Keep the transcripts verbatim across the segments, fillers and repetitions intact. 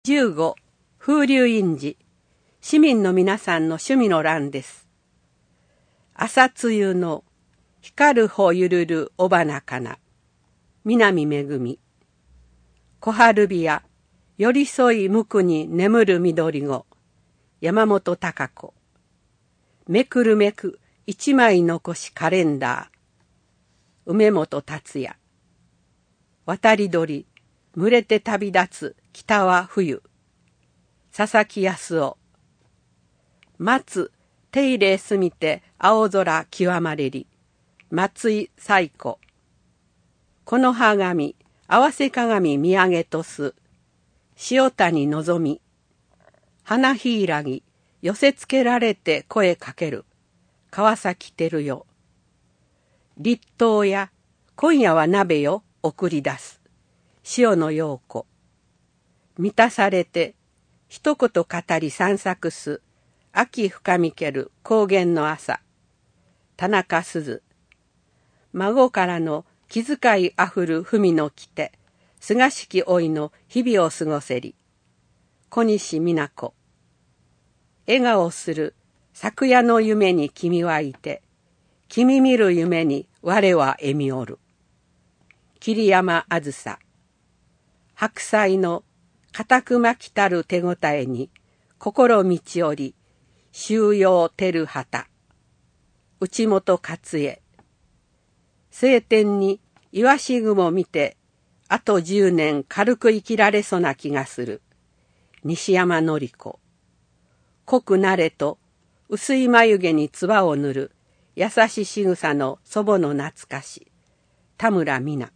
じゅうご、風流印字、市民の皆さんの趣味の欄です。朝露の光る穂ゆるる尾花かな、南めぐみ。小春日や寄り添い無垢に眠る緑子、山本孝子。めくるめく一枚残しカレンダー、梅本達也。渡り鳥、群れて旅立つ北は冬、佐々木康夫。松、手入れすみて青空極まれり、松井彩子。この葉紙、合わせ鏡見上げとす、塩谷のぞみ。花柊、寄せつけられて声かける、川崎照代。立冬や、今夜は鍋よ、送り出す、塩野陽子。満たされて、一言語り散策す、秋深みける高原の朝、田中鈴。孫からの気遣いあふる文の来て、すがしき老いの日々を過ごせり、小西美奈子。笑顔する昨夜の夢に君はいて、君見る夢に我は笑みおる、桐山あずさ。白菜の固く巻きたる手ごたえに心満ちおり、収容照旗。内本勝恵。晴天にイワシ雲見て、あと十年軽く生きられそうな気がする、西山典子。濃くなれと薄い眉毛に唾を塗る優し仕草の祖母の懐かし、田村美奈。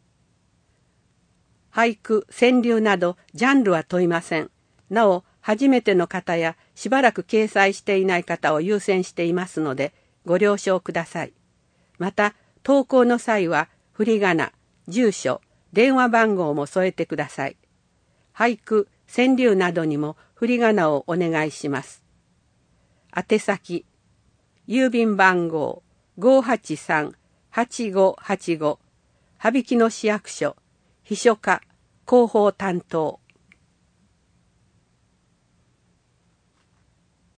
俳句、川柳などジャンルは問いません。なお、初めての方やしばらく掲載していない方を優先していますので、ご了承ください。また、投稿の際は、振り仮名、住所、電話番号も添えてください。俳句、川柳などにも振り仮名をお願いします。宛先、郵便番号 ごーはちさんはちごはちご、羽曳野市役所、秘書課、広報担当。